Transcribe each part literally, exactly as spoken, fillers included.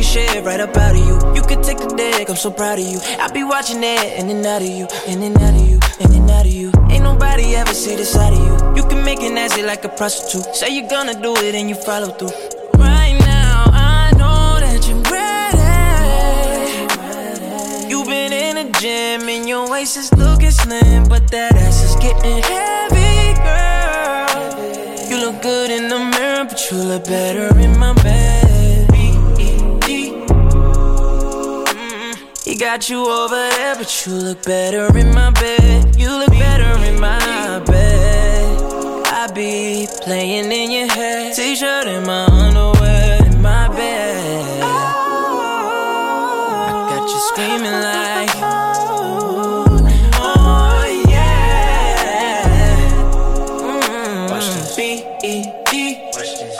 shit right up out of you. You could take the dick, I'm so proud of you. I be watching it, in and out of you, in and out of you, in and out of you. Ain't nobody ever see the side of you. You can make it nasty like a prostitute. Say you're gonna do it and you follow through. Right now, I know that you're ready. You've been in the gym and your waist is looking slim, but that ass is getting heavy, girl. You look good in the mirror, but you look better in my bed. He got you over there, but you look better in my bed. You look better in my bed. I be playing in your head. T-shirt and my underwear in my bed. I got you screaming like, oh yeah. Mm-hmm. Watch this. B E D. Watch this.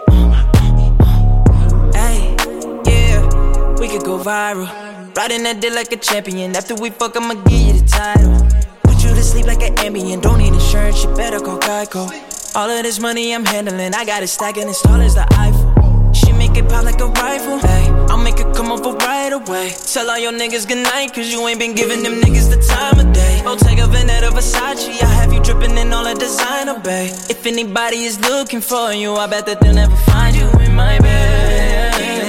Hey, yeah, we could go viral. Riding that dick like a champion. After we fuck, I'ma give you the title. Put you to sleep like an Ambien. Don't need insurance, you better call Geico. All of this money I'm handling, I got it stacking as tall as the Eiffel. She make it pop like a rifle. Hey, I'll make it come over right away. Tell all your niggas goodnight, cause you ain't been giving them niggas the time of day. Bottega Veneta Versace, I have you dripping in all the designer, babe. If anybody is looking for you, I bet that they'll never find you in my bed.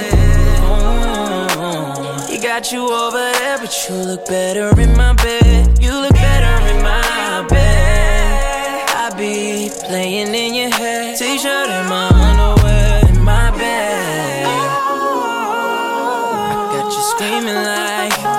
Got you over there, but you look better in my bed. You look better in my bed. I be playing in your head. T-shirt and my underwear in my bed. I got you screaming like